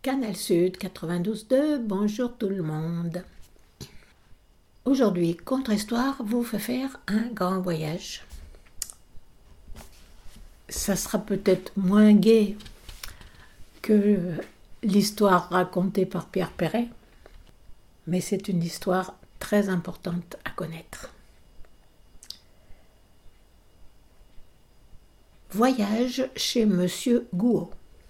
Canal Sud 92.2, bonjour tout le monde. Aujourd'hui, Contre-Histoire vous fait faire un grand voyage. Ça sera peut-être moins gai que l'histoire racontée par Pierre Perret, mais c'est une histoire très importante à connaître. Voyage chez Monsieur Gouaud.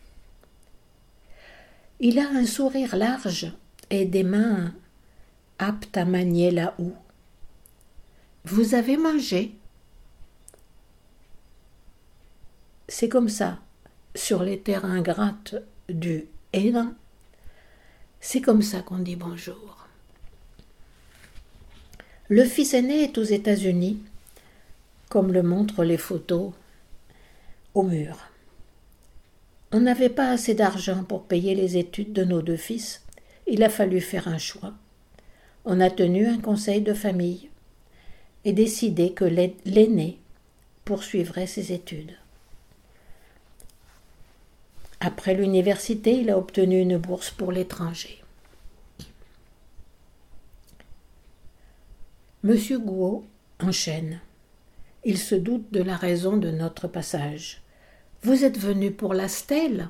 Il a un sourire large et des mains aptes à manier la houe. Vous avez mangé? C'est comme ça, sur les terrains grattes du Hénin, c'est comme ça qu'on dit bonjour. Le fils aîné est aux États-Unis, comme le montrent les photos au mur. On n'avait pas assez d'argent pour payer les études de nos deux fils. Il a fallu faire un choix. On a tenu un conseil de famille et décidé que l'aîné poursuivrait ses études. Après l'université, il a obtenu une bourse pour l'étranger. Monsieur Gouaud enchaîne. Il se doute de la raison de notre passage. Vous êtes venu pour la stèle?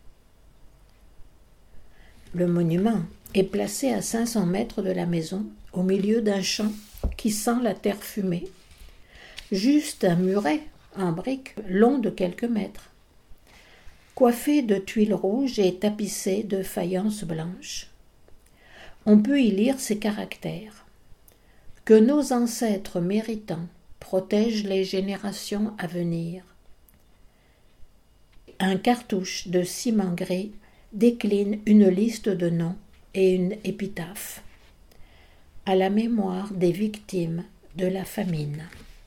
Le monument est placé à 500 mètres de la maison, au milieu d'un champ qui sent la terre fumée. Juste un muret en briques long de quelques mètres, coiffé de tuiles rouges et tapissé de faïences blanches. On peut y lire ces caractères. Que nos ancêtres méritants protègent les générations à venir. Un cartouche de ciment gris décline une liste de noms et une épitaphe. À la mémoire des victimes de la famine.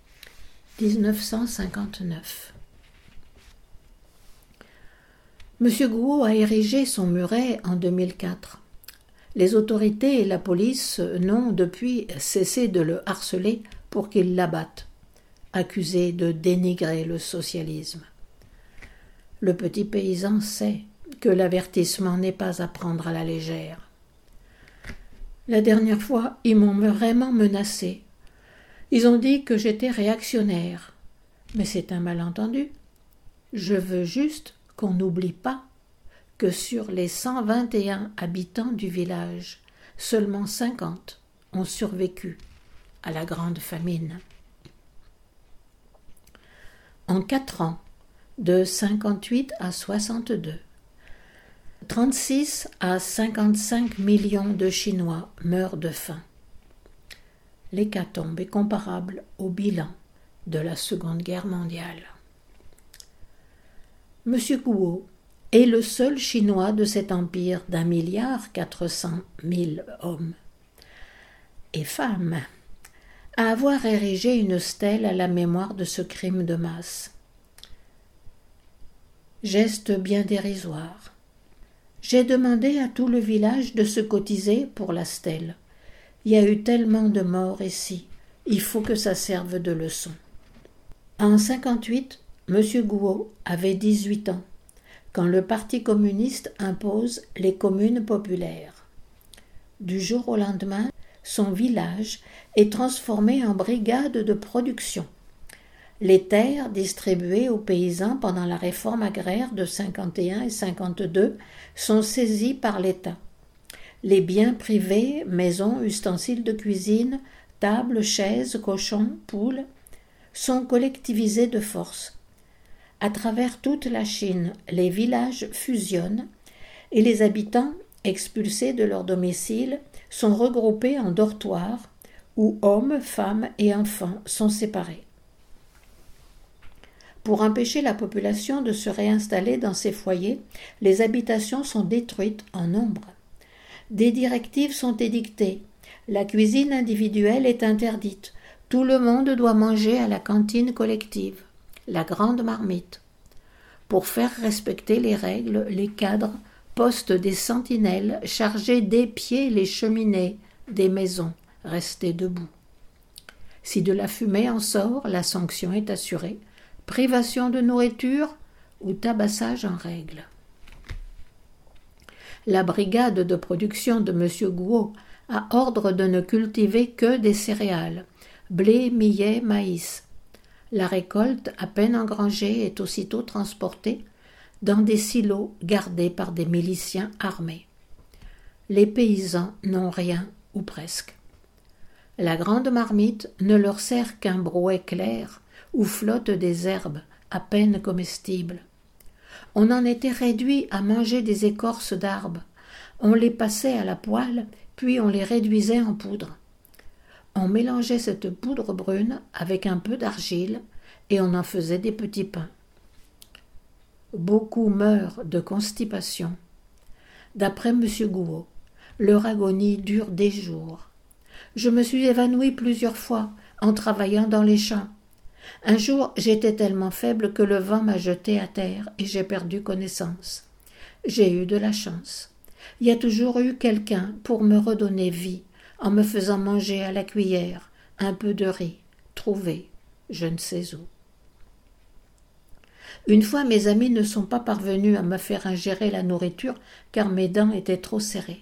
1959. Monsieur Gouaud a érigé son muret en 2004. Les autorités et la police n'ont depuis cessé de le harceler pour qu'il l'abatte, accusé de dénigrer le socialisme. Le petit paysan sait que l'avertissement n'est pas à prendre à la légère. La dernière fois, ils m'ont vraiment menacé. Ils ont dit que j'étais réactionnaire. Mais c'est un malentendu. Je veux juste qu'on n'oublie pas que sur les 121 habitants du village, seulement 50 ont survécu à la grande famine. En 4 ans, de 58 à 62, 36 à 55 millions de Chinois meurent de faim. L'hécatombe est comparable au bilan de la Seconde Guerre mondiale. Monsieur Gouaud est le seul Chinois de cet empire d'1,4 milliard hommes et femmes à avoir érigé une stèle à la mémoire de ce crime de masse. Geste bien dérisoire. J'ai demandé à tout le village de se cotiser pour la stèle. Il y a eu tellement de morts ici, il faut que ça serve de leçon. En 58, M. Gouaud avait 18 ans, quand le Parti communiste impose les communes populaires. Du jour au lendemain, son village est transformé en brigade de production. Les terres distribuées aux paysans pendant la réforme agraire de 51 et 52 sont saisies par l'État. Les biens privés, maisons, ustensiles de cuisine, tables, chaises, cochons, poules, sont collectivisés de force. À travers toute la Chine, les villages fusionnent et les habitants, expulsés de leur domicile, sont regroupés en dortoirs où hommes, femmes et enfants sont séparés. Pour empêcher la population de se réinstaller dans ces foyers, les habitations sont détruites en nombre. Des directives sont édictées. La cuisine individuelle est interdite. Tout le monde doit manger à la cantine collective, la grande marmite. Pour faire respecter les règles, les cadres postent des sentinelles chargées d'épier les cheminées des maisons restées debout. Si de la fumée en sort, la sanction est assurée. Privation de nourriture ou tabassage en règle. La brigade de production de M. Gouault a ordre de ne cultiver que des céréales, blé, millet, maïs. La récolte, à peine engrangée, est aussitôt transportée dans des silos gardés par des miliciens armés. Les paysans n'ont rien, ou presque. La grande marmite ne leur sert qu'un brouet clair où flottent des herbes à peine comestibles. On en était réduit à manger des écorces d'arbres. On les passait à la poêle, puis on les réduisait en poudre. On mélangeait cette poudre brune avec un peu d'argile et on en faisait des petits pains. Beaucoup meurent de constipation. D'après M. Gouault, leur agonie dure des jours. Je me suis évanouie plusieurs fois en travaillant dans les champs. Un jour, j'étais tellement faible que le vent m'a jetée à terre et j'ai perdu connaissance. J'ai eu de la chance. Il y a toujours eu quelqu'un pour me redonner vie en me faisant manger à la cuillère un peu de riz, trouvé, je ne sais où. Une fois, mes amis ne sont pas parvenus à me faire ingérer la nourriture car mes dents étaient trop serrées.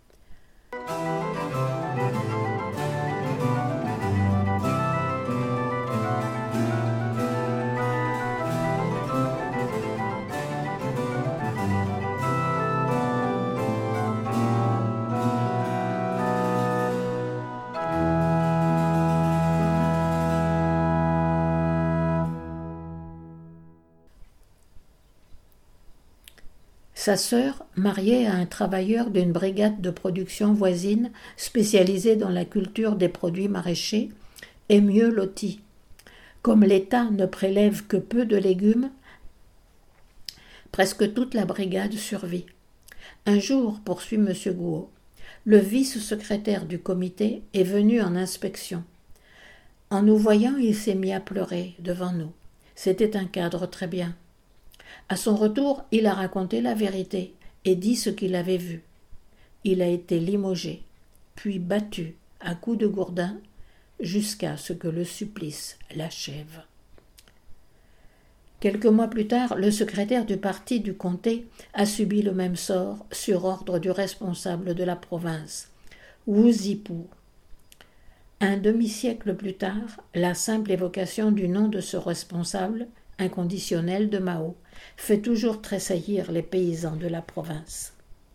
Sa sœur, mariée à un travailleur d'une brigade de production voisine spécialisée dans la culture des produits maraîchers, est mieux lotie. Comme l'État ne prélève que peu de légumes, presque toute la brigade survit. Un jour, poursuit M. Gouault, le vice-secrétaire du comité est venu en inspection. En nous voyant, il s'est mis à pleurer devant nous. C'était un cadre très bien. À son retour, il a raconté la vérité et dit ce qu'il avait vu. Il a été limogé, puis battu à coups de gourdin, jusqu'à ce que le supplice l'achève. Quelques mois plus tard, le secrétaire du parti du comté a subi le même sort sur ordre du responsable de la province, Wu Zipou. Un demi-siècle plus tard, la simple évocation du nom de ce responsable, inconditionnel de Mao, fait toujours tressaillir les paysans de la province.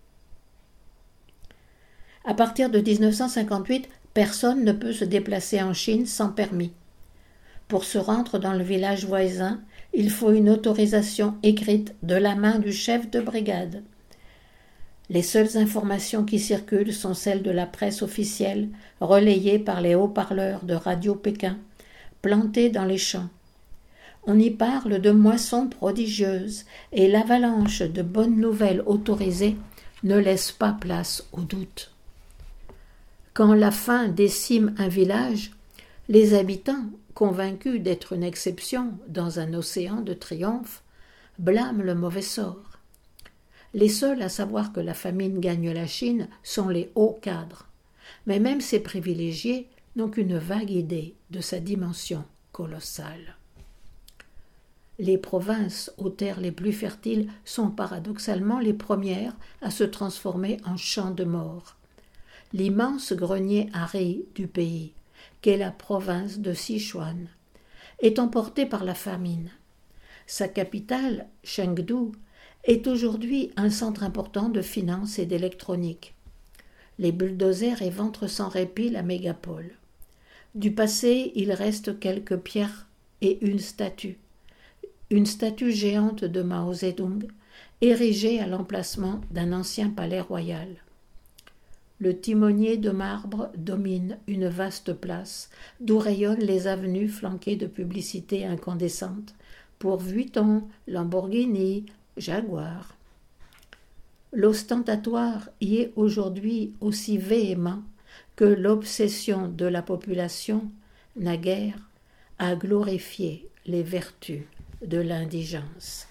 À partir de 1958, personne ne peut se déplacer en Chine sans permis. Pour se rendre dans le village voisin, il faut une autorisation écrite de la main du chef de brigade. Les seules informations qui circulent sont celles de la presse officielle, relayées par les haut-parleurs de Radio Pékin, plantés dans les champs. On y parle de moissons prodigieuses et l'avalanche de bonnes nouvelles autorisées ne laisse pas place au doute. Quand la faim décime un village, les habitants, convaincus d'être une exception dans un océan de triomphe, blâment le mauvais sort. Les seuls à savoir que la famine gagne la Chine sont les hauts cadres, mais même ces privilégiés n'ont qu'une vague idée de sa dimension colossale. Les provinces aux terres les plus fertiles sont paradoxalement les premières à se transformer en champs de mort. L'immense grenier à riz du pays, qu'est la province de Sichuan, est emportée par la famine. Sa capitale, Chengdu, est aujourd'hui un centre important de finance et d'électronique. Les bulldozers éventrent sans répit la mégapole. Du passé, il reste quelques pierres et une statue géante de Mao Zedong, érigée à l'emplacement d'un ancien palais royal. Le timonier de marbre domine une vaste place, d'où rayonnent les avenues flanquées de publicités incandescentes pour Vuitton, Lamborghini, Jaguar. L'ostentatoire y est aujourd'hui aussi véhément que l'obsession de la population, naguère, a glorifié les vertus de l'indigence.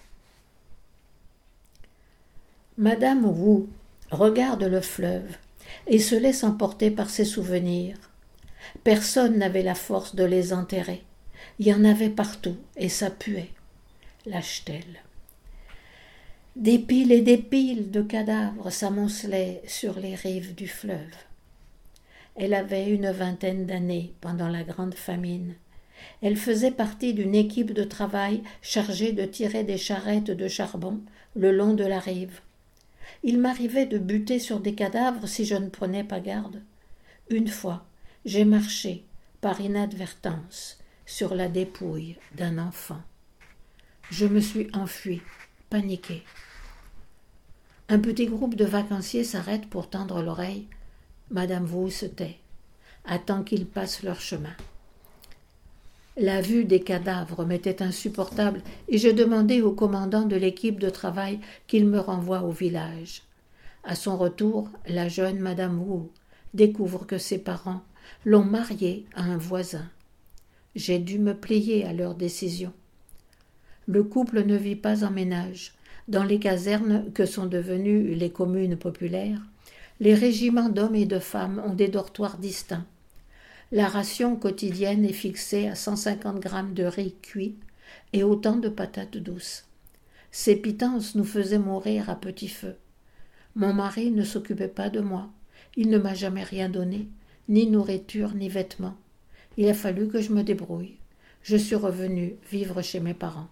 Madame Wu regarde le fleuve et se laisse emporter par ses souvenirs. Personne n'avait la force de les enterrer. Il y en avait partout et ça puait. Lâche-t-elle. Des piles et des piles de cadavres s'amoncelaient sur les rives du fleuve. Elle avait une vingtaine d'années pendant la grande famine. Elle faisait partie d'une équipe de travail chargée de tirer des charrettes de charbon le long de la rive. Il m'arrivait de buter sur des cadavres si je ne prenais pas garde. Une fois, j'ai marché, par inadvertance, sur la dépouille d'un enfant. Je me suis enfuie, paniquée. Un petit groupe de vacanciers s'arrête pour tendre l'oreille. Madame Wu se tait, attend qu'ils passent leur chemin. La vue des cadavres m'était insupportable et j'ai demandé au commandant de l'équipe de travail qu'il me renvoie au village. À son retour, la jeune Madame Wu découvre que ses parents l'ont mariée à un voisin. J'ai dû me plier à leur décision. Le couple ne vit pas en ménage. Dans les casernes que sont devenues les communes populaires, les régiments d'hommes et de femmes ont des dortoirs distincts. La ration quotidienne est fixée à 150 grammes de riz cuit et autant de patates douces. Ces pitances nous faisaient mourir à petit feu. Mon mari ne s'occupait pas de moi. Il ne m'a jamais rien donné, ni nourriture, ni vêtements. Il a fallu que je me débrouille. Je suis revenue vivre chez mes parents.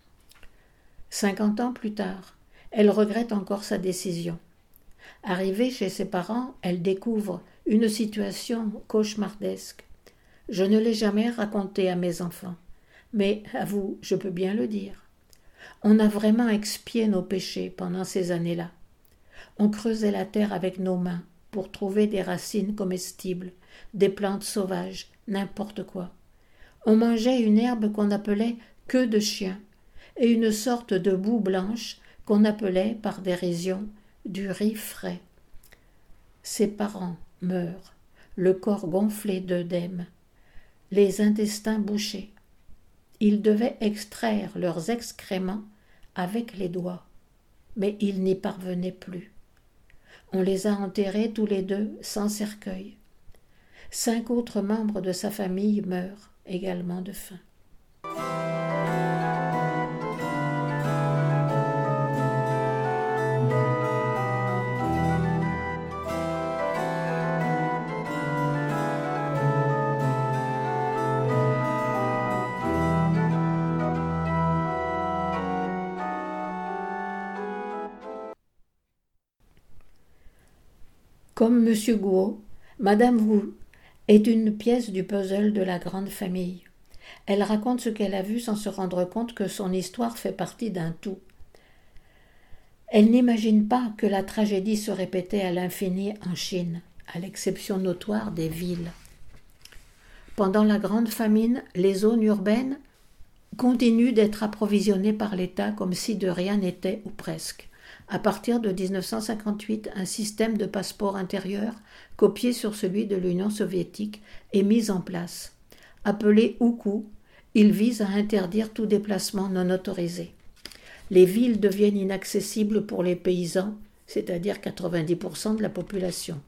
50 ans plus tard, elle regrette encore sa décision. Arrivée chez ses parents, elle découvre une situation cauchemardesque. Je ne l'ai jamais racontée à mes enfants, mais à vous, je peux bien le dire. On a vraiment expié nos péchés pendant ces années-là. On creusait la terre avec nos mains pour trouver des racines comestibles, des plantes sauvages, n'importe quoi. On mangeait une herbe qu'on appelait queue de chien et une sorte de boue blanche qu'on appelait par dérision du riz frais. Ses parents meurent, le corps gonflé d'œdème, les intestins bouchés. Ils devaient extraire leurs excréments avec les doigts, mais ils n'y parvenaient plus. On les a enterrés tous les deux sans cercueil. 5 autres membres de sa famille meurent également de faim. Comme M. Guo, Madame Wu est une pièce du puzzle de la grande famille. Elle raconte ce qu'elle a vu sans se rendre compte que son histoire fait partie d'un tout. Elle n'imagine pas que la tragédie se répétait à l'infini en Chine, à l'exception notoire des villes. Pendant la grande famine, les zones urbaines continuent d'être approvisionnées par l'État comme si de rien n'était ou presque. À partir de 1958, un système de passeport intérieur, copié sur celui de l'Union soviétique, est mis en place. Appelé Oukou, il vise à interdire tout déplacement non autorisé. Les villes deviennent inaccessibles pour les paysans, c'est-à-dire 90% de la population.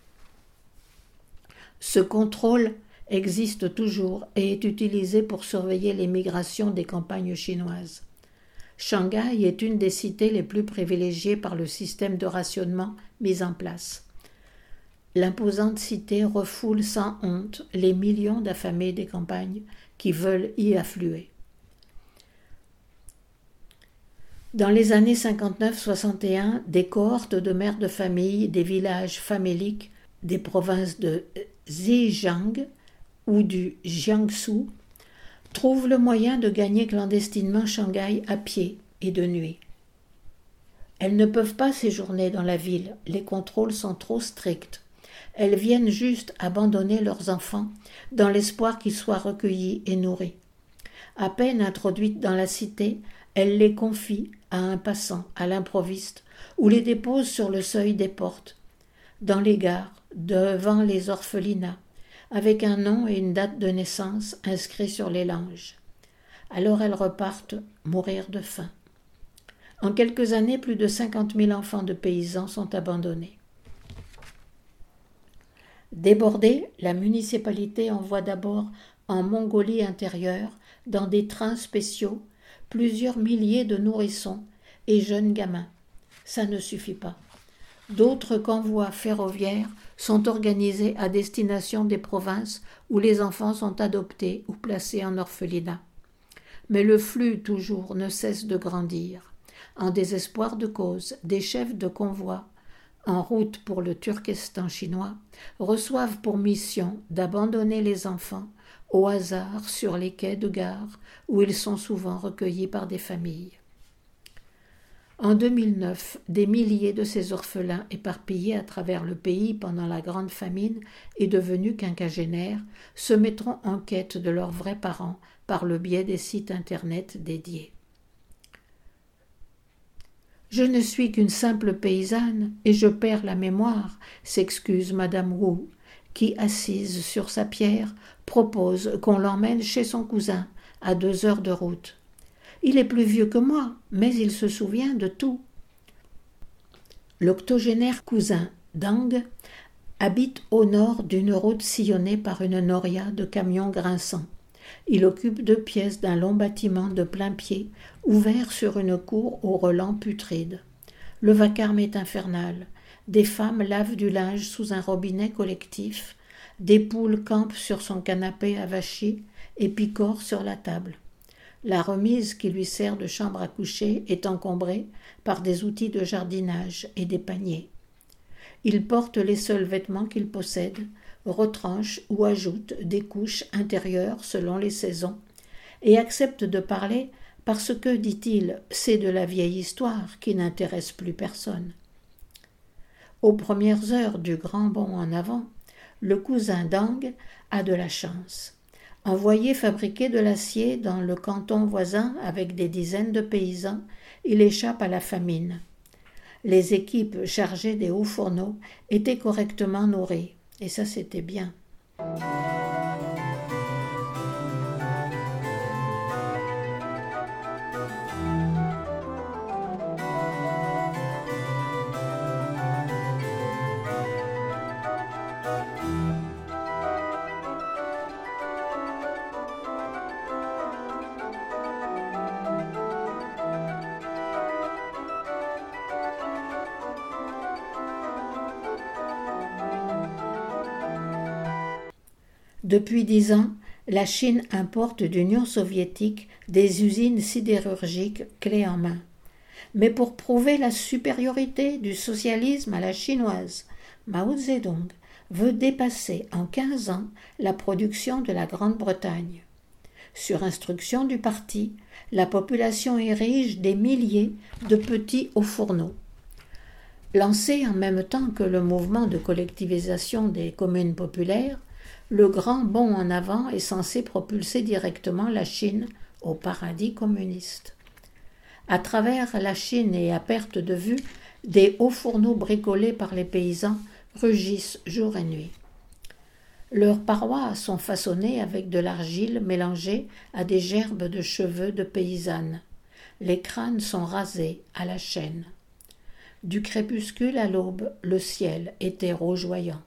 Ce contrôle existe toujours et est utilisé pour surveiller les migrations des campagnes chinoises. Shanghai est une des cités les plus privilégiées par le système de rationnement mis en place. L'imposante cité refoule sans honte les millions d'affamés des campagnes qui veulent y affluer. Dans les années 59-61, des cohortes de mères de famille des villages faméliques des provinces de Zhejiang ou du Jiangsu trouvent le moyen de gagner clandestinement Shanghai à pied et de nuit. Elles ne peuvent pas séjourner dans la ville, les contrôles sont trop stricts. Elles viennent juste abandonner leurs enfants dans l'espoir qu'ils soient recueillis et nourris. À peine introduites dans la cité, elles les confient à un passant, à l'improviste, ou les déposent sur le seuil des portes, dans les gares, devant les orphelinats, avec un nom et une date de naissance inscrits sur les langes. Alors elles repartent mourir de faim. En quelques années, plus de 50 000 enfants de paysans sont abandonnés. Débordée, la municipalité envoie d'abord en Mongolie intérieure, dans des trains spéciaux, plusieurs milliers de nourrissons et jeunes gamins. Ça ne suffit pas. D'autres convois ferroviaires sont organisés à destination des provinces où les enfants sont adoptés ou placés en orphelinat. Mais le flux, toujours, ne cesse de grandir. En désespoir de cause, des chefs de convoi, en route pour le Turkestan chinois, reçoivent pour mission d'abandonner les enfants au hasard sur les quais de gare où ils sont souvent recueillis par des familles. En 2009, des milliers de ces orphelins éparpillés à travers le pays pendant la grande famine et devenus quinquagénaires se mettront en quête de leurs vrais parents par le biais des sites internet dédiés. « Je ne suis qu'une simple paysanne et je perds la mémoire », s'excuse Madame Wu, qui, assise sur sa pierre, propose qu'on l'emmène chez son cousin, à 2 heures de route. Il est plus vieux que moi, mais il se souvient de tout. L'octogénaire cousin Dang habite au nord d'une route sillonnée par une noria de camions grinçants. Il occupe 2 pièces d'un long bâtiment de plain-pied, ouvert sur une cour au relent putride. Le vacarme est infernal. Des femmes lavent du linge sous un robinet collectif, des poules campent sur son canapé avachi et picorent sur la table. La remise qui lui sert de chambre à coucher est encombrée par des outils de jardinage et des paniers. Il porte les seuls vêtements qu'il possède, retranche ou ajoute des couches intérieures selon les saisons, et accepte de parler parce que, dit-il, c'est de la vieille histoire qui n'intéresse plus personne. Aux premières heures du grand bond en avant, le cousin Dang a de la chance. Envoyé fabriquer de l'acier dans le canton voisin avec des dizaines de paysans, il échappe à la famine. Les équipes chargées des hauts fourneaux étaient correctement nourries, et ça c'était bien. Depuis 10 ans, la Chine importe d'Union soviétique des usines sidérurgiques clés en main. Mais pour prouver la supériorité du socialisme à la chinoise, Mao Zedong veut dépasser en 15 ans la production de la Grande-Bretagne. Sur instruction du parti, la population érige des milliers de petits hauts-fourneaux. Lancé en même temps que le mouvement de collectivisation des communes populaires, le grand bond en avant est censé propulser directement la Chine au paradis communiste. À travers la Chine et à perte de vue, des hauts fourneaux bricolés par les paysans rugissent jour et nuit. Leurs parois sont façonnées avec de l'argile mélangée à des gerbes de cheveux de paysannes. Les crânes sont rasés à la chaîne. Du crépuscule à l'aube, le ciel était rougeoyant.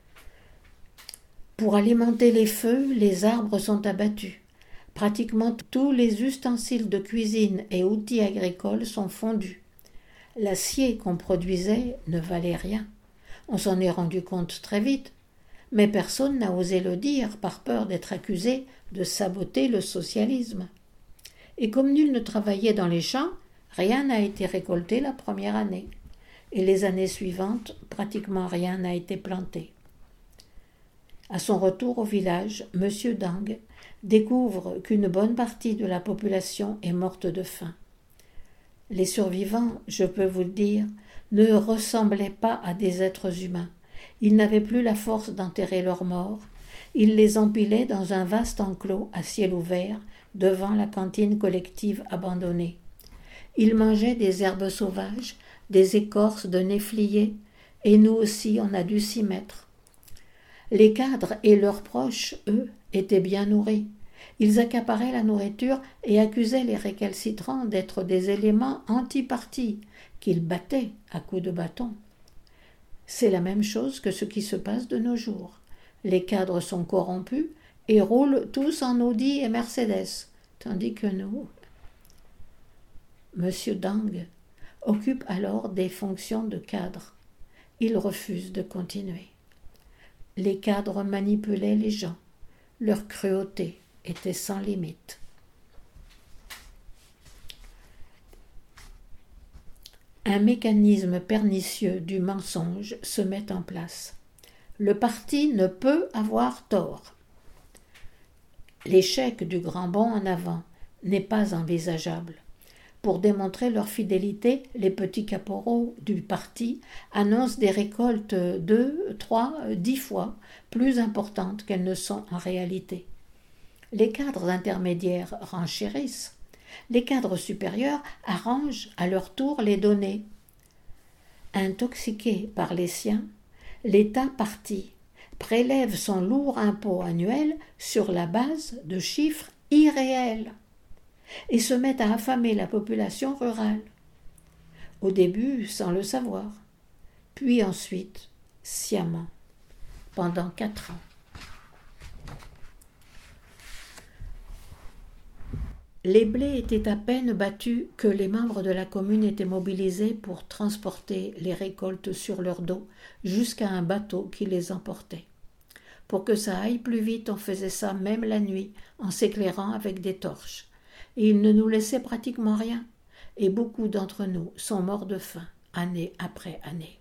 Pour alimenter les feux, les arbres sont abattus. Pratiquement tous les ustensiles de cuisine et outils agricoles sont fondus. L'acier qu'on produisait ne valait rien. On s'en est rendu compte très vite, mais personne n'a osé le dire par peur d'être accusé de saboter le socialisme. Et comme nul ne travaillait dans les champs, rien n'a été récolté la première année. Et les années suivantes, pratiquement rien n'a été planté. À son retour au village, M. Dang découvre qu'une bonne partie de la population est morte de faim. Les survivants, je peux vous le dire, ne ressemblaient pas à des êtres humains. Ils n'avaient plus la force d'enterrer leurs morts. Ils les empilaient dans un vaste enclos à ciel ouvert devant la cantine collective abandonnée. Ils mangeaient des herbes sauvages, des écorces de néfliers, et nous aussi on a dû s'y mettre. Les cadres et leurs proches, eux, étaient bien nourris. Ils accaparaient la nourriture et accusaient les récalcitrants d'être des éléments anti-parti, qu'ils battaient à coups de bâton. C'est la même chose que ce qui se passe de nos jours. Les cadres sont corrompus et roulent tous en Audi et Mercedes, tandis que nous... Monsieur Dang occupe alors des fonctions de cadre. Il refuse de continuer. Les cadres manipulaient les gens. Leur cruauté était sans limite. Un mécanisme pernicieux du mensonge se met en place. Le parti ne peut avoir tort. L'échec du grand bond en avant n'est pas envisageable. Pour démontrer leur fidélité, les petits caporaux du parti annoncent des récoltes 2, 3, 10 fois plus importantes qu'elles ne sont en réalité. Les cadres intermédiaires renchérissent. Les cadres supérieurs arrangent à leur tour les données. Intoxiqué par les siens, l'État parti prélève son lourd impôt annuel sur la base de chiffres irréels et se met à affamer la population rurale. Au début sans le savoir, puis ensuite sciemment, pendant 4 ans. Les blés étaient à peine battus que les membres de la commune étaient mobilisés pour transporter les récoltes sur leur dos jusqu'à un bateau qui les emportait. Pour que ça aille plus vite, on faisait ça même la nuit, en s'éclairant avec des torches. Et ils ne nous laissaient pratiquement rien, et beaucoup d'entre nous sont morts de faim, année après année.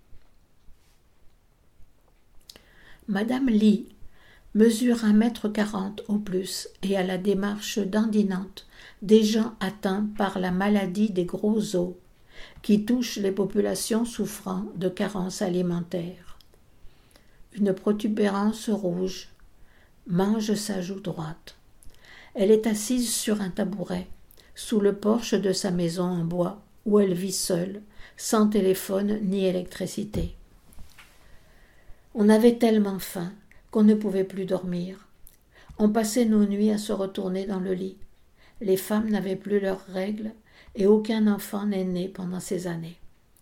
Madame Lee mesure 1,40 m au plus et a la démarche dandinante des gens atteints par la maladie des gros os, qui touche les populations souffrant de carences alimentaires. Une protubérance rouge mange sa joue droite. Elle est assise sur un tabouret, sous le porche de sa maison en bois, où elle vit seule, sans téléphone ni électricité. On avait tellement faim qu'on ne pouvait plus dormir. On passait nos nuits à se retourner dans le lit. Les femmes n'avaient plus leurs règles et aucun enfant n'est né pendant ces années.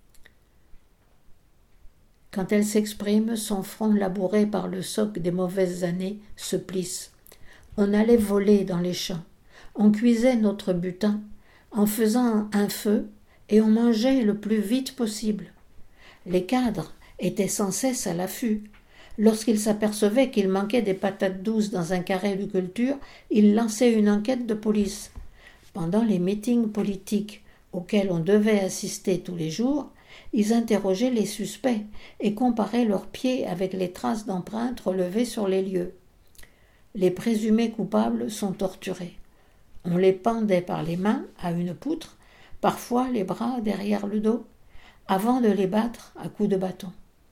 Quand elle s'exprime, son front labouré par le soc des mauvaises années se plisse. On allait voler dans les champs. On cuisait notre butin en faisant un feu et on mangeait le plus vite possible. Les cadres étaient sans cesse à l'affût. Lorsqu'ils s'apercevaient qu'il manquait des patates douces dans un carré de culture, ils lançaient une enquête de police. Pendant les meetings politiques auxquels on devait assister tous les jours, ils interrogeaient les suspects et comparaient leurs pieds avec les traces d'empreintes relevées sur les lieux. Les présumés coupables sont torturés. On les pendait par les mains à une poutre, parfois les bras derrière le dos, avant de les battre à coups de bâton.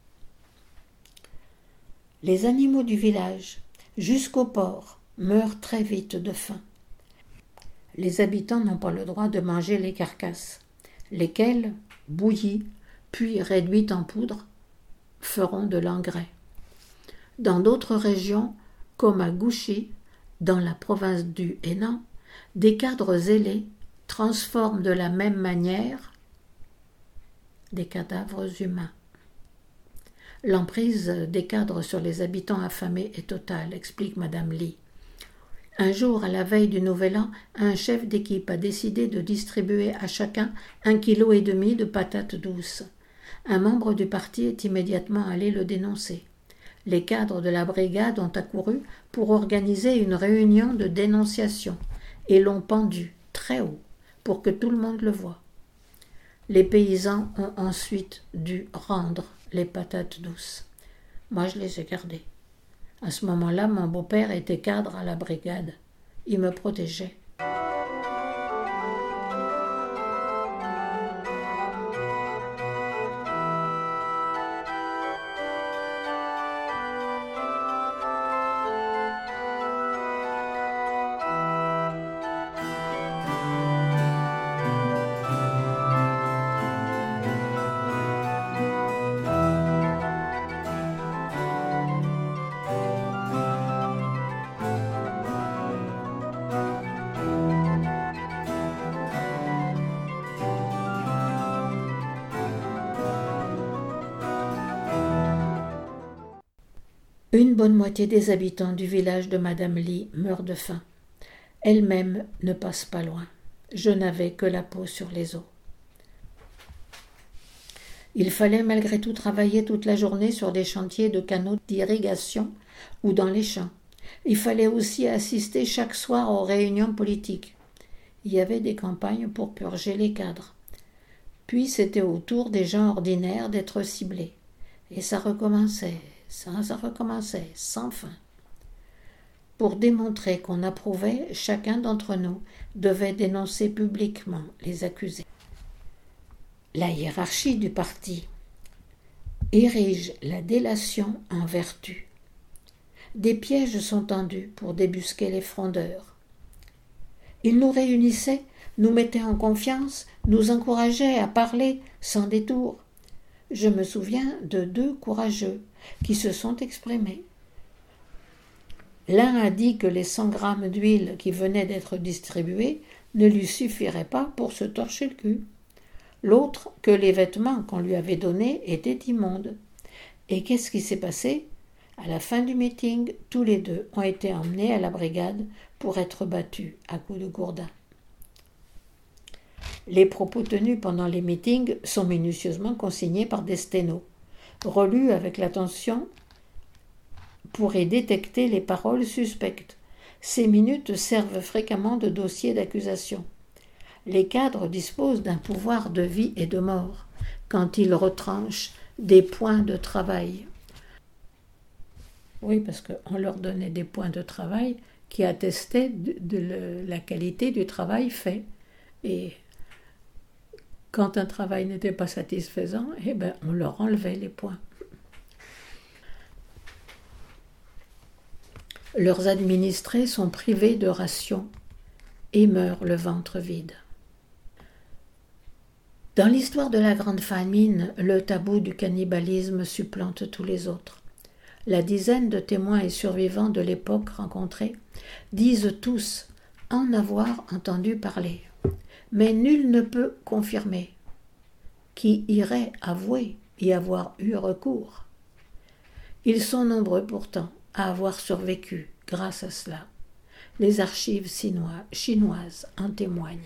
Les animaux du village, jusqu'au porc, meurent très vite de faim. Les habitants n'ont pas le droit de manger les carcasses, lesquelles, bouillies, puis réduites en poudre, feront de l'engrais. Dans d'autres régions, comme à Gouchy, dans la province du Hénan, des cadres zélés transforment de la même manière des cadavres humains. L'emprise des cadres sur les habitants affamés est totale, explique Madame Lee. Un jour, à la veille du Nouvel An, un chef d'équipe a décidé de distribuer à chacun 1,5 kg de patates douces. Un membre du parti est immédiatement allé le dénoncer. Les cadres de la brigade ont accouru pour organiser une réunion de dénonciation et l'ont pendu très haut pour que tout le monde le voie. Les paysans ont ensuite dû rendre les patates douces. Moi, je les ai gardées. À ce moment-là, mon beau-père était cadre à la brigade. Il me protégeait. Une bonne moitié des habitants du village de Madame Lee meurent de faim. Elle-même ne passe pas loin. Je n'avais que la peau sur les os. Il fallait malgré tout travailler toute la journée sur des chantiers de canaux d'irrigation ou dans les champs. Il fallait aussi assister chaque soir aux réunions politiques. Il y avait des campagnes pour purger les cadres. Puis c'était au tour des gens ordinaires d'être ciblés. Et ça recommençait, ça recommençait, sans fin. Pour démontrer qu'on approuvait, chacun d'entre nous devait dénoncer publiquement les accusés. La hiérarchie du parti érige la délation en vertu. Des pièges sont tendus pour débusquer les frondeurs. Ils nous réunissaient, nous mettaient en confiance, nous encourageaient à parler sans détour. Je me souviens de 2 courageux qui se sont exprimés. L'un a dit que les 100 grammes d'huile qui venaient d'être distribués ne lui suffiraient pas pour se torcher le cul. L'autre que les vêtements qu'on lui avait donnés étaient immondes. Et qu'est-ce qui s'est passé ? À la fin du meeting, tous les 2 ont été emmenés à la brigade pour être battus à coups de gourdin. Les propos tenus pendant les meetings sont minutieusement consignés par des sténos, relus avec l'attention pour y détecter les paroles suspectes. Ces minutes servent fréquemment de dossier d'accusation. Les cadres disposent d'un pouvoir de vie et de mort quand ils retranchent des points de travail. Oui, parce qu'on leur donnait des points de travail qui attestaient de la qualité du travail fait. Et quand un travail n'était pas satisfaisant, on leur enlevait les points. Leurs administrés sont privés de rations et meurent le ventre vide. Dans l'histoire de la Grande Famine, le tabou du cannibalisme supplante tous les autres. La dizaine de témoins et survivants de l'époque rencontrés disent tous en avoir entendu parler, mais nul ne peut confirmer. Qui irait avouer y avoir eu recours ? Ils sont nombreux pourtant à avoir survécu grâce à cela. Les archives chinoises en témoignent.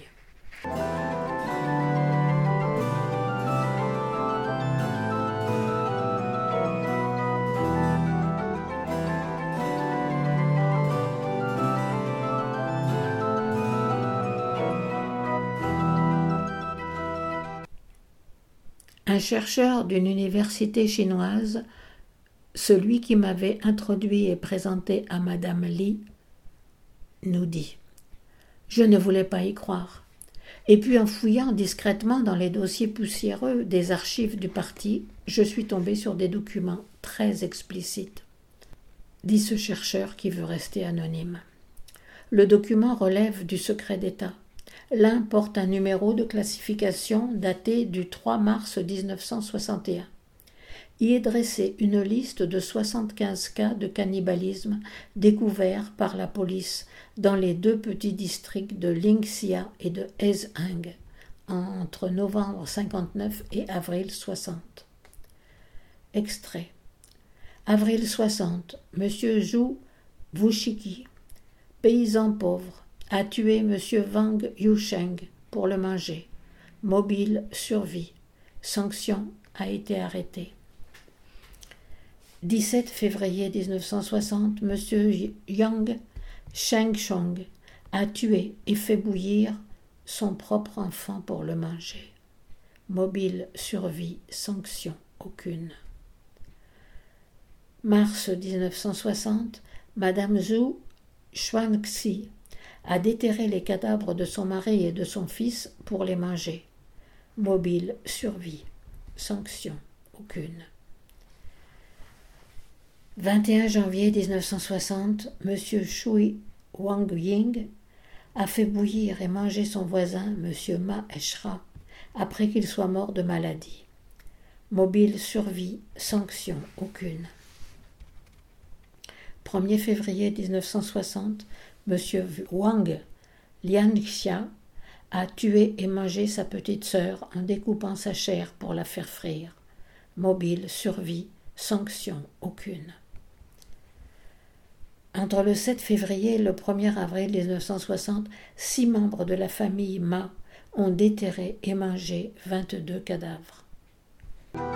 Un chercheur d'une université chinoise, celui qui m'avait introduit et présenté à Madame Li, nous dit « Je ne voulais pas y croire. Et puis en fouillant discrètement dans les dossiers poussiéreux des archives du parti, je suis tombé sur des documents très explicites. » Dit ce chercheur qui veut rester anonyme. Le document relève du secret d'État. L'un porte un numéro de classification daté du 3 mars 1961. Y est dressée une liste de 75 cas de cannibalisme découverts par la police dans les 2 petits districts de Lingxia et de Hezheng entre novembre 59 et avril 60. Extrait. Avril 60. Monsieur Zhu Wushiki, paysan pauvre, a tué M. Wang Yusheng pour le manger. Mobile survie. Sanction a été arrêté. 17 février 1960, M. Yang Shengshong a tué et fait bouillir son propre enfant pour le manger. Mobile survie, sanction aucune. Mars 1960, Madame Zhu Xuanxi a déterré les cadavres de son mari et de son fils pour les manger. Mobile survie, sanction aucune. 21 janvier 1960, M. Shui Wangying a fait bouillir et manger son voisin, M. Ma Eshra, après qu'il soit mort de maladie. Mobile survie, sanction aucune. 1er février 1960, M. Wang Lianxia a tué et mangé sa petite sœur en découpant sa chair pour la faire frire. Mobile survie, sanction aucune. Entre le 7 février et le 1er avril 1960, 6 membres de la famille Ma ont déterré et mangé 22 cadavres.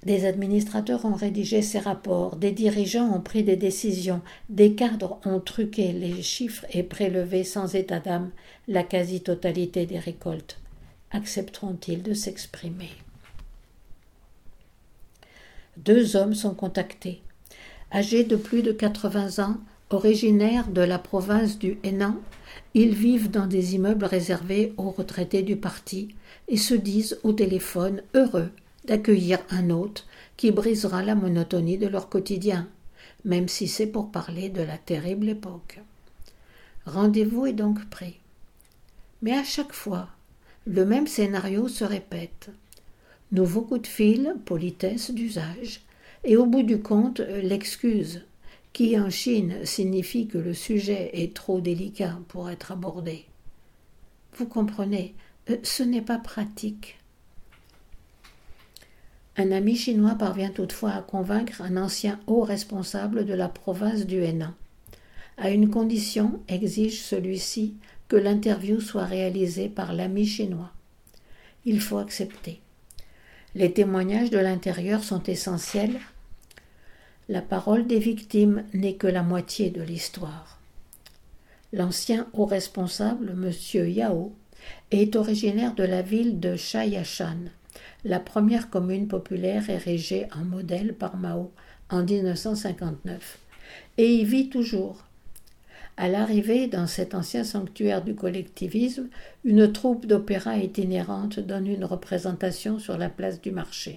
Des administrateurs ont rédigé ces rapports, des dirigeants ont pris des décisions, des cadres ont truqué les chiffres et prélevé sans état d'âme la quasi-totalité des récoltes. Accepteront-ils de s'exprimer ? 2 hommes sont contactés. Âgés de plus de 80 ans, originaires de la province du Henan, ils vivent dans des immeubles réservés aux retraités du parti et se disent au téléphone heureux d'accueillir un hôte qui brisera la monotonie de leur quotidien, même si c'est pour parler de la terrible époque. Rendez-vous est donc pris. Mais à chaque fois, le même scénario se répète. Nouveau coup de fil, politesse d'usage, et au bout du compte, l'excuse, qui en Chine signifie que le sujet est trop délicat pour être abordé. Vous comprenez, ce n'est pas pratique. Un ami chinois parvient toutefois à convaincre un ancien haut responsable de la province du Henan. À une condition, exige celui-ci, que l'interview soit réalisée par l'ami chinois. Il faut accepter. Les témoignages de l'intérieur sont essentiels. La parole des victimes n'est que la moitié de l'histoire. L'ancien haut responsable, M. Yao, est originaire de la ville de Shayashan, la première commune populaire érigée en modèle par Mao en 1959, et y vit toujours. À l'arrivée dans cet ancien sanctuaire du collectivisme, une troupe d'opéra itinérante donne une représentation sur la place du marché.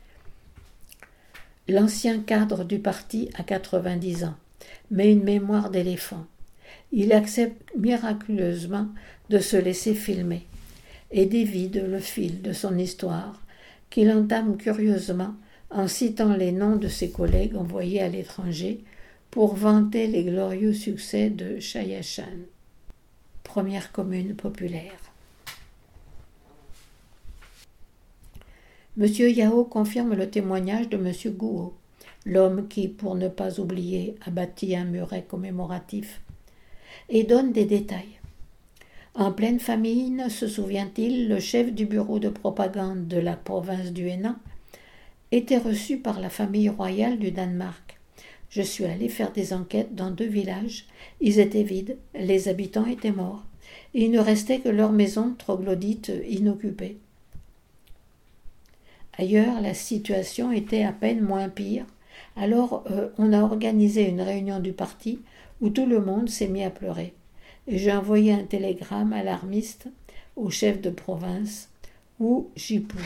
L'ancien cadre du parti a 90 ans, mais une mémoire d'éléphant. Il accepte miraculeusement de se laisser filmer et dévide le fil de son histoire, qu'il entame curieusement en citant les noms de ses collègues envoyés à l'étranger pour vanter les glorieux succès de Shayashan, première commune populaire. M. Yao confirme le témoignage de M. Guo, l'homme qui, pour ne pas oublier, a bâti un muret commémoratif, et donne des détails. En pleine famine, se souvient-il, le chef du bureau de propagande de la province du Henan était reçu par la famille royale du Danemark. Je suis allé faire des enquêtes dans 2 villages. Ils étaient vides, les habitants étaient morts. Il ne restait que leurs maisons troglodytes inoccupées. Ailleurs, la situation était à peine moins pire. Alors, on a organisé une réunion du parti où tout le monde s'est mis à pleurer. Et j'ai envoyé un télégramme alarmiste au chef de province, Wu Jipu.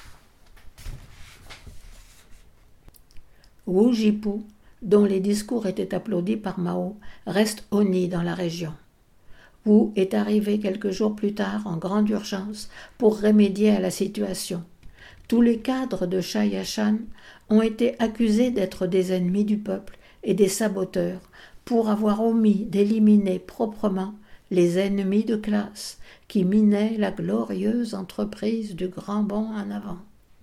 Wu Jipu, dont les discours étaient applaudis par Mao, reste honni dans la région. Wu est arrivé quelques jours plus tard en grande urgence pour remédier à la situation. Tous les cadres de Shayashan ont été accusés d'être des ennemis du peuple et des saboteurs pour avoir omis d'éliminer proprement les ennemis de classe qui minaient la glorieuse entreprise du grand bond en avant.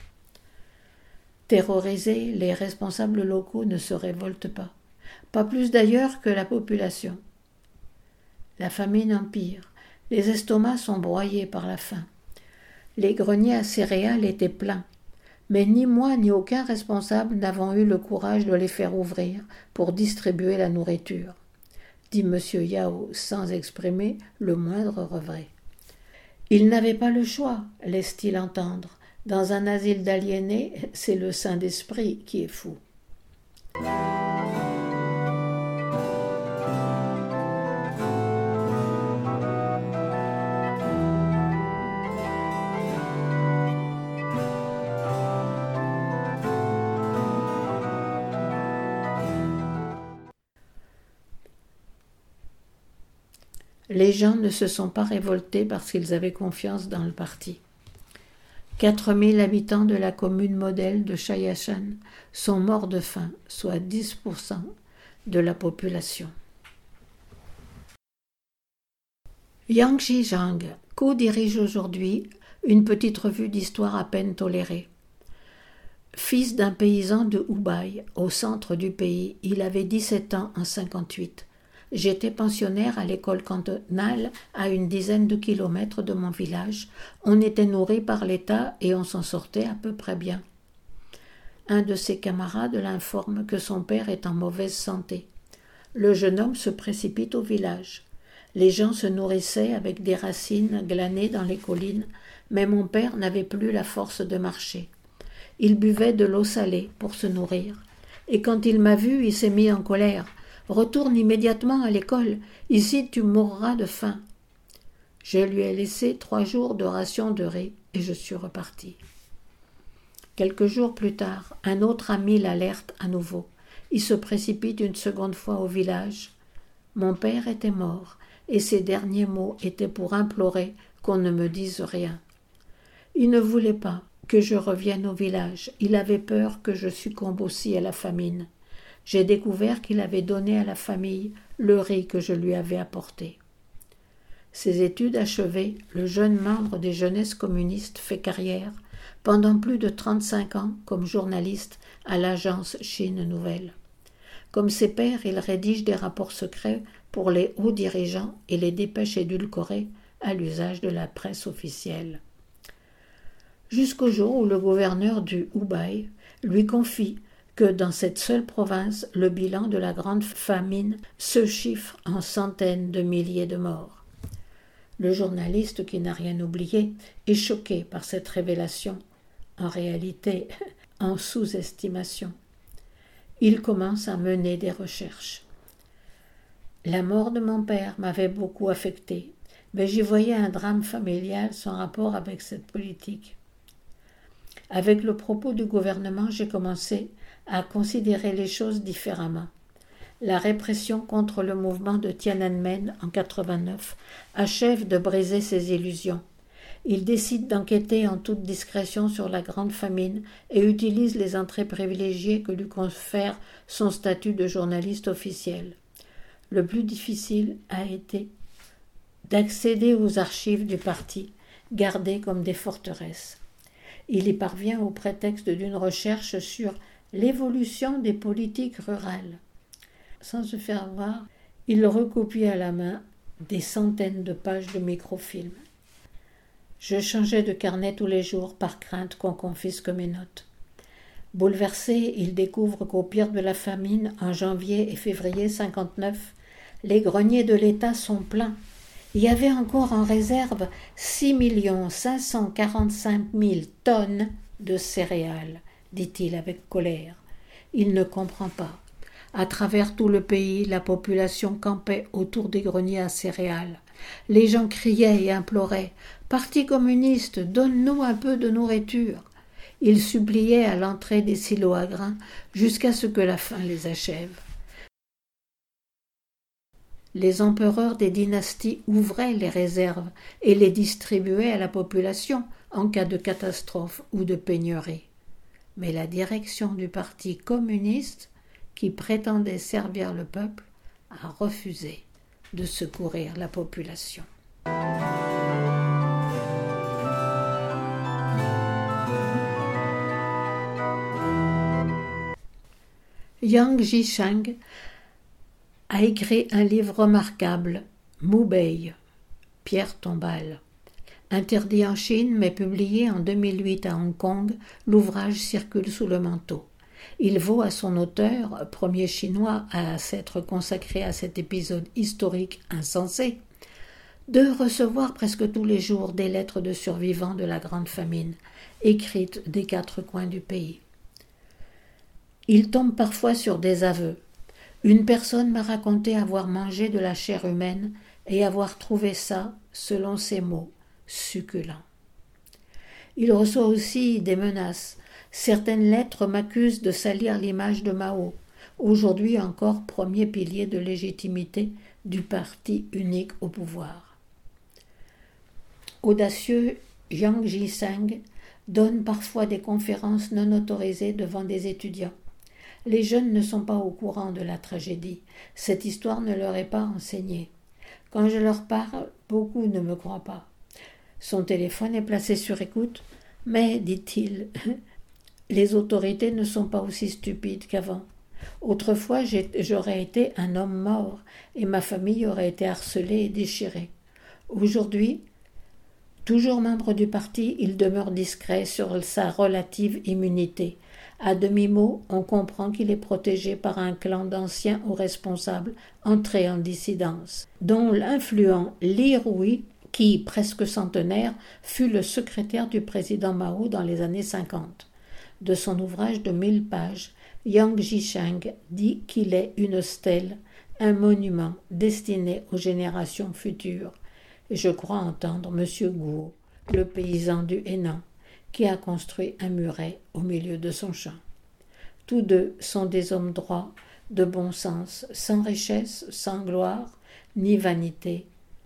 Terrorisés, les responsables locaux ne se révoltent pas plus d'ailleurs que la population. La famine empire, les estomacs sont broyés par la faim. Les greniers à céréales étaient pleins, mais ni moi ni aucun responsable n'avons eu le courage de les faire ouvrir pour distribuer la nourriture, dit M. Yao sans exprimer le moindre regret. Il n'avait pas le choix, laisse-t-il entendre. Dans un asile d'aliénés, c'est le Saint-Esprit qui est fou. Les gens ne se sont pas révoltés parce qu'ils avaient confiance dans le parti. 4000 habitants de la commune modèle de Shayashan sont morts de faim, soit 10% de la population. Yang Zhizhang co-dirige aujourd'hui une petite revue d'histoire à peine tolérée. Fils d'un paysan de Hubei, au centre du pays, il avait 17 ans en 58. J'étais pensionnaire à l'école cantonale à une dizaine de kilomètres de mon village. On était nourri par l'État et on s'en sortait à peu près bien. Un de ses camarades l'informe que son père est en mauvaise santé. Le jeune homme se précipite au village. Les gens se nourrissaient avec des racines glanées dans les collines, mais mon père n'avait plus la force de marcher. Il buvait de l'eau salée pour se nourrir. Et quand il m'a vu, il s'est mis en colère. « Retourne immédiatement à l'école, ici tu mourras de faim. » Je lui ai laissé 3 jours de ration de riz et je suis reparti. Quelques jours plus tard, un autre ami l'alerte à nouveau. Il se précipite une seconde fois au village. Mon père était mort et ses derniers mots étaient pour implorer qu'on ne me dise rien. Il ne voulait pas que je revienne au village. Il avait peur que je succombe aussi à la famine. J'ai découvert qu'il avait donné à la famille le riz que je lui avais apporté. Ses études achevées, le jeune membre des jeunesses communistes fait carrière pendant plus de 35 ans comme journaliste à l'agence Chine Nouvelle. Comme ses pairs, il rédige des rapports secrets pour les hauts dirigeants et les dépêches édulcorées à l'usage de la presse officielle. Jusqu'au jour où le gouverneur du Hubei lui confie que dans cette seule province, le bilan de la grande famine se chiffre en centaines de milliers de morts. Le journaliste, qui n'a rien oublié, est choqué par cette révélation, en réalité en sous-estimation. Il commence à mener des recherches. La mort de mon père m'avait beaucoup affecté, mais j'y voyais un drame familial sans rapport avec cette politique. Avec le propos du gouvernement, j'ai commencé à considérer les choses différemment. La répression contre le mouvement de Tiananmen en 89 achève de briser ses illusions. Il décide d'enquêter en toute discrétion sur la grande famine et utilise les entrées privilégiées que lui confère son statut de journaliste officiel. Le plus difficile a été d'accéder aux archives du parti, gardées comme des forteresses. Il y parvient au prétexte d'une recherche sur l'évolution des politiques rurales. Sans se faire voir, il recopie à la main des centaines de pages de microfilms. Je changeais de carnet tous les jours par crainte qu'on confisque mes notes. Bouleversé, il découvre qu'au pire de la famine, en janvier et février 59, les greniers de l'État sont pleins. Il y avait encore en réserve 6 545 000 tonnes de céréales, dit-il avec colère. Il ne comprend pas. À travers tout le pays, la population campait autour des greniers à céréales. Les gens criaient et imploraient « Parti communiste, donne-nous un peu de nourriture !» Ils suppliaient à l'entrée des silos à grains jusqu'à ce que la faim les achève. Les empereurs des dynasties ouvraient les réserves et les distribuaient à la population en cas de catastrophe ou de pénurie. Mais la direction du parti communiste, qui prétendait servir le peuple, a refusé de secourir la population. Yang Jishang a écrit un livre remarquable, Mubei, pierre tombale. Interdit en Chine mais publié en 2008 à Hong Kong, l'ouvrage circule sous le manteau. Il vaut à son auteur, premier chinois à s'être consacré à cet épisode historique insensé, de recevoir presque tous les jours des lettres de survivants de la grande famine, écrites des 4 coins du pays. Il tombe parfois sur des aveux. Une personne m'a raconté avoir mangé de la chair humaine et avoir trouvé ça, selon ses mots, succulent. Il reçoit aussi des menaces. Certaines lettres m'accusent de salir l'image de Mao, aujourd'hui encore premier pilier de légitimité du parti unique au pouvoir. Audacieux, Yang Jishang donne parfois des conférences non autorisées devant des étudiants. Les jeunes ne sont pas au courant de la tragédie. Cette histoire ne leur est pas enseignée. Quand je leur parle, beaucoup ne me croient pas. Son téléphone est placé sur écoute, mais, dit-il, les autorités ne sont pas aussi stupides qu'avant. Autrefois, j'aurais été un homme mort et ma famille aurait été harcelée et déchirée. Aujourd'hui, toujours membre du parti, il demeure discret sur sa relative immunité. À demi-mot, on comprend qu'il est protégé par un clan d'anciens hauts responsables entrés en dissidence, dont l'influent Li Rui, qui, presque centenaire, fut le secrétaire du président Mao dans les années 50. De son ouvrage de 1000 pages, Yang Jisheng dit qu'il est une stèle, un monument destiné aux générations futures. Et je crois entendre M. Guo, le paysan du Henan, qui a construit un muret au milieu de son champ. Tous deux sont des hommes droits, de bon sens, sans richesse, sans gloire, ni vanité.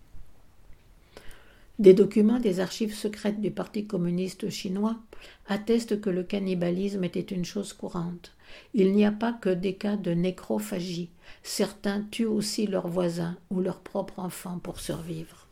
Des documents des archives secrètes du Parti communiste chinois attestent que le cannibalisme était une chose courante. Il n'y a pas que des cas de nécrophagie. Certains tuent aussi leurs voisins ou leurs propres enfants pour survivre.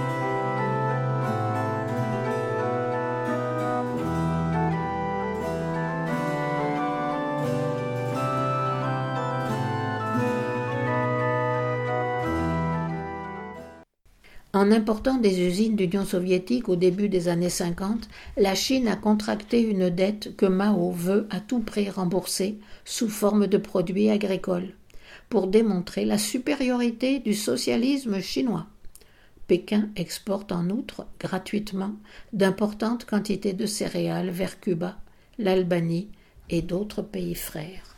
En important des usines d'Union soviétique au début des années 50, la Chine a contracté une dette que Mao veut à tout prix rembourser sous forme de produits agricoles, pour démontrer la supériorité du socialisme chinois. Pékin exporte en outre, gratuitement, d'importantes quantités de céréales vers Cuba, l'Albanie et d'autres pays frères.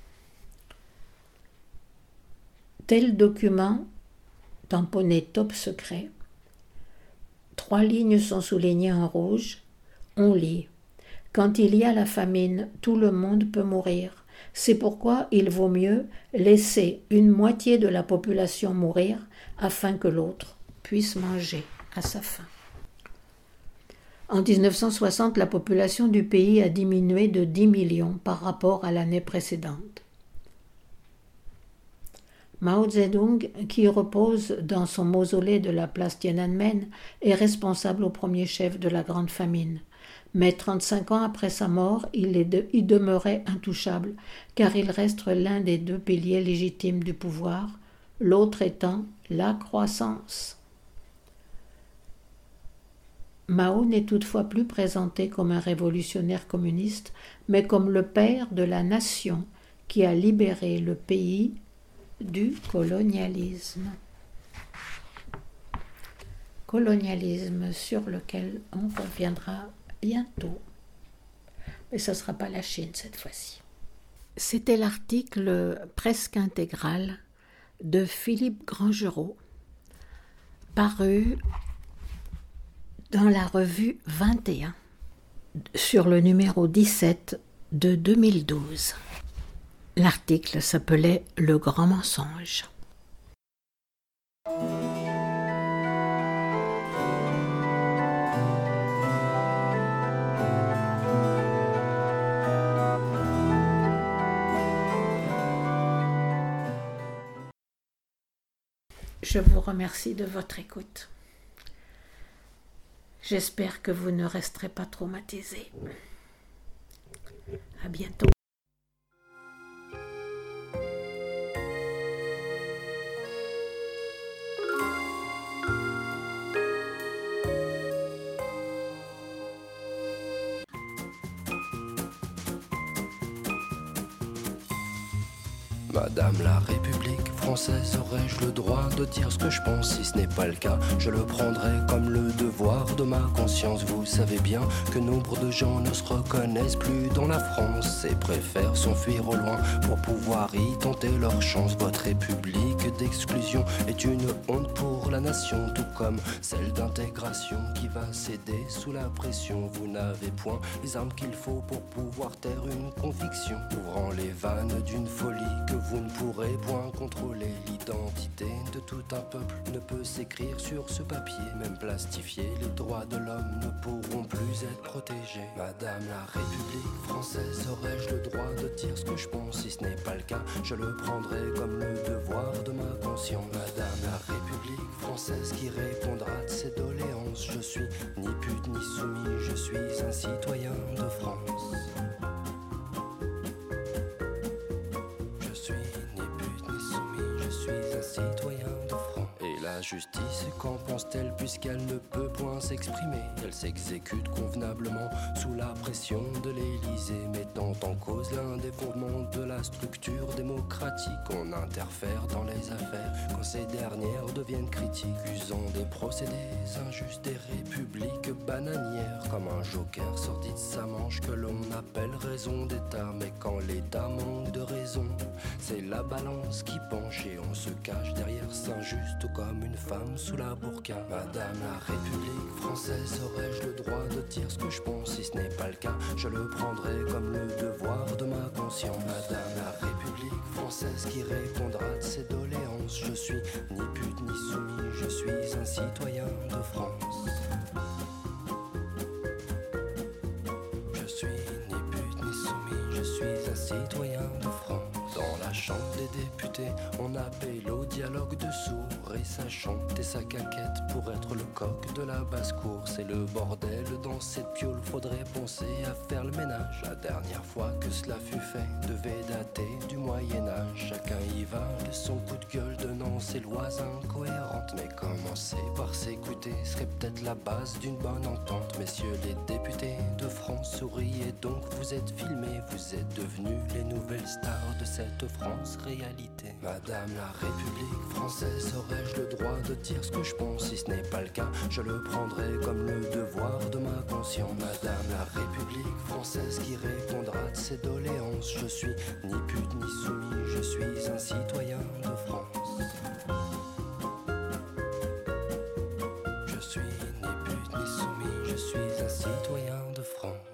Tel document tamponné top secret. 3 lignes sont soulignées en rouge. On lit « Quand il y a la famine, tout le monde peut mourir. C'est pourquoi il vaut mieux laisser une moitié de la population mourir afin que l'autre puisse manger à sa faim. » En 1960, la population du pays a diminué de 10 millions par rapport à l'année précédente. Mao Zedong, qui repose dans son mausolée de la place Tiananmen, est responsable au premier chef de la Grande Famine. Mais 35 ans après sa mort, il demeurait intouchable, car il reste l'un des 2 piliers légitimes du pouvoir, l'autre étant la croissance. Mao n'est toutefois plus présenté comme un révolutionnaire communiste, mais comme le père de la nation qui a libéré le pays du colonialisme. Colonialisme sur lequel on reviendra bientôt. Mais ce ne sera pas la Chine cette fois-ci. C'était l'article presque intégral de Philippe Grangerot, paru dans la revue 21, sur le numéro 17 de 2012. L'article s'appelait « Le grand mensonge ». Je vous remercie de votre écoute. J'espère que vous ne resterez pas traumatisés. À bientôt. Madame la République française, aurais-je le droit de dire ce que je pense? Si ce n'est pas le cas, je le prendrai comme le devoir de ma conscience. Vous savez bien que nombre de gens ne se reconnaissent plus dans la France et préfèrent s'enfuir au loin pour pouvoir y tenter leur chance. Votre République d'exclusion est une honte pour la nation, tout comme celle d'intégration qui va céder sous la pression. Vous n'avez point les armes qu'il faut pour pouvoir taire une conviction, ouvrant les vannes d'une folie que vous ne pourrez point contrôler. L'identité de tout un peuple ne peut s'écrire sur ce papier, même plastifié, les droits de l'homme ne pourront plus être protégés. Madame la République française, aurais-je le droit de dire ce que je pense? Si ce n'est pas le cas, je le prendrai comme le devoir de ma conscience. Madame la République française qui répondra de ses doléances, je suis ni pute ni soumis, je suis un citoyen de France. Je suis ni pute ni soumis, je suis un citoyen de France. Et la la justice, qu'en pense-t-elle puisqu'elle ne peut point s'exprimer? Elle s'exécute convenablement sous la pression de l'Élysée, mettant en cause l'un des fondements de la structure démocratique. On interfère dans les affaires quand ces dernières deviennent critiques, usant des procédés injustes, des républiques bananières, comme un joker sorti de sa manche que l'on appelle raison d'État. Mais quand l'État manque de raison, c'est la balance qui penche et on se cache derrière Saint-Just comme une femme sous la burqa. Madame la République française, aurais-je le droit de dire ce que je pense? Si ce n'est pas le cas, je le prendrai comme le devoir de ma conscience. Madame la République française qui répondra de ses doléances. Je suis ni pute ni soumis, je suis un citoyen de France. Je suis ni pute ni soumis, je suis un citoyen de France. Dans la chambre des députés, on appelle au dialogue de sourds et ça chante et ça caquette pour être le coq de la basse-cour. C'est le bordel dans cette piole, faudrait penser à faire le ménage. La dernière fois que cela fut fait devait dater du Moyen-Âge. Chacun y va de son coup de gueule, donnant ses lois incohérentes. Mais commencer par s'écouter serait peut-être la base d'une bonne entente. Messieurs les députés de France, souriez donc, vous êtes filmés, vous êtes devenus les nouvelles stars de cette France réalité. Madame la République française, aurais-je le droit de dire ce que je pense? Si ce n'est pas le cas, je le prendrai comme le devoir de ma conscience. Madame la République française qui répondra de ses doléances. Je suis ni pute ni soumis, je suis un citoyen de France. Je suis ni pute ni soumis, je suis un citoyen de France.